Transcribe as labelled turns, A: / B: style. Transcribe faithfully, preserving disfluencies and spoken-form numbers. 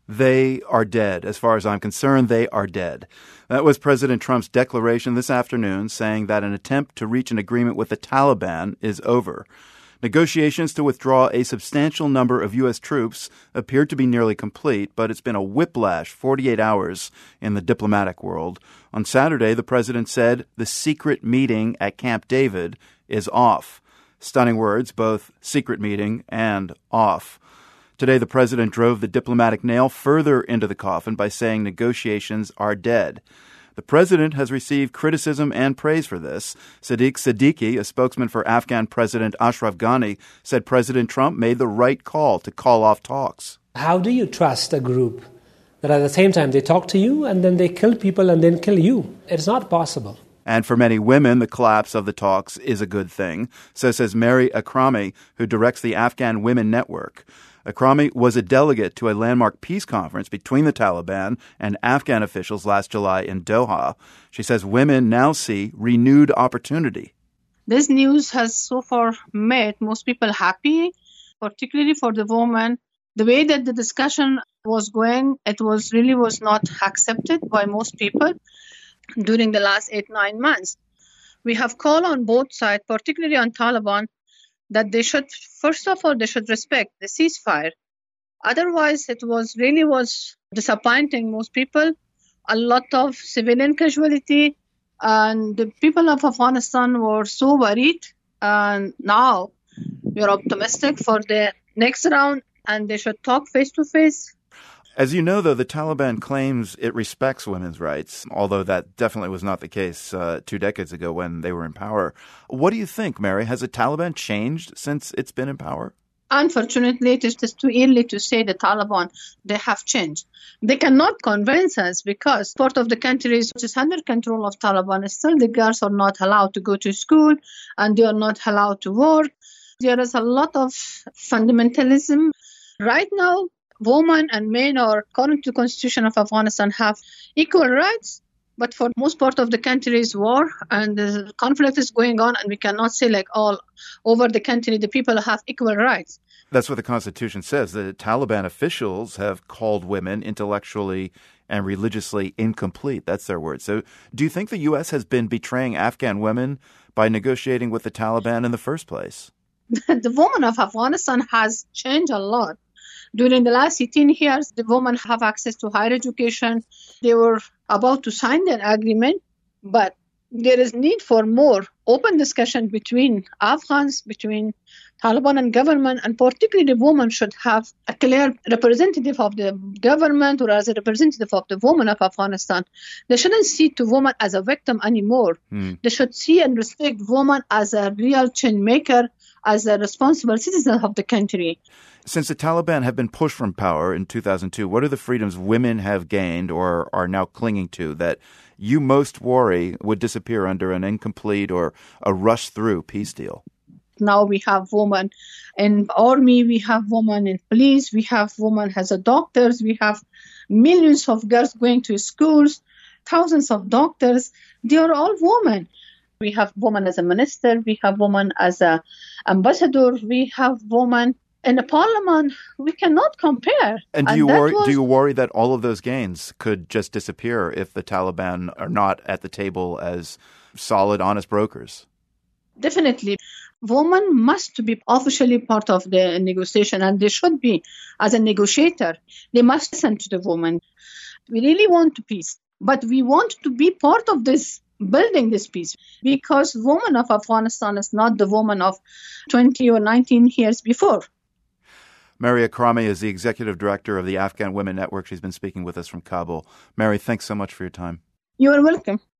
A: They are dead. As far as I'm concerned, they are dead. That was President Trump's declaration this afternoon, saying that an attempt to reach an agreement with the Taliban is over. Negotiations to withdraw a substantial number of U S troops appeared to be nearly complete, but it's been a whiplash forty-eight hours in the diplomatic world. On Saturday, the president said the secret meeting at Camp David is off. Stunning words, both secret meeting and off. Today, the president drove the diplomatic nail further into the coffin by saying negotiations are dead. The president has received criticism and praise for this. Sadiq Siddiqui, a spokesman for Afghan President Ashraf Ghani, said President Trump made the right call to call off talks.
B: How do you trust a group that at the same time they talk to you and then they kill people and then kill you? It's not possible.
A: And for many women, the collapse of the talks is a good thing. So says Mary Akrami, who directs the Afghan Women Network. Akrami was a delegate to a landmark peace conference between the Taliban and Afghan officials last July in Doha. She says women now see renewed opportunity.
C: This news has so far made most people happy, particularly for the women. The way that the discussion was going, it was really was not accepted by most people during the last eight, nine months. We have called on both sides, particularly on Taliban, that they should, first of all, they should respect the ceasefire. Otherwise, it was really was disappointing most people. A lot of civilian casualty, and the people of Afghanistan were so worried. And now we are optimistic for the next round, and they should talk face to face.
A: As you know, though, the Taliban claims it respects women's rights, although that definitely was not the case uh, two decades ago when they were in power. What do you think, Mary? Has the Taliban changed since it's been in power?
C: Unfortunately, it is too early to say the Taliban, they have changed. They cannot convince us because part of the countries which is under control of Taliban, still the girls are not allowed to go to school and they are not allowed to work. There is a lot of fundamentalism. Right now, women and men are, according to the Constitution of Afghanistan, have equal rights. But for most part of the country is war and the conflict is going on, and we cannot say like all over the country the people have equal rights.
A: That's what the Constitution says. The Taliban officials have called women intellectually and religiously incomplete. That's their word. So do you think the U S has been betraying Afghan women by negotiating with the Taliban in the first place?
C: The woman of Afghanistan has changed a lot. During the last eighteen years, the women have access to higher education. They were about to sign an agreement, but there is need for more open discussion between Afghans, between Taliban and government, and particularly the women should have a clear representative of the government or as a representative of the women of Afghanistan. They shouldn't see the woman as a victim anymore. Mm. They should see and respect women as a real change maker, as a responsible citizen of the country.
A: Since the Taliban have been pushed from power in two thousand two, what are the freedoms women have gained or are now clinging to that you most worry would disappear under an incomplete or a rush-through peace deal?
C: Now we have women in army, we have women in police, we have women as a doctors, we have millions of girls going to schools, thousands of doctors. They are all women. We have women as a minister, we have women as a ambassador, we have women in the parliament. We cannot compare.
A: And do and you worry? Was, do you worry that all of those gains could just disappear if the Taliban are not at the table as solid, honest brokers?
C: Definitely. Women must be officially part of the negotiation, and they should be as a negotiator. They must listen to the women. We really want peace, but we want to be part of this building this peace, because women of Afghanistan is not the woman of twenty or nineteen years before.
A: Mary Akrami is the executive director of the Afghan Women Network. She's been speaking with us from Kabul. Mary, thanks so much for your time.
C: You are welcome.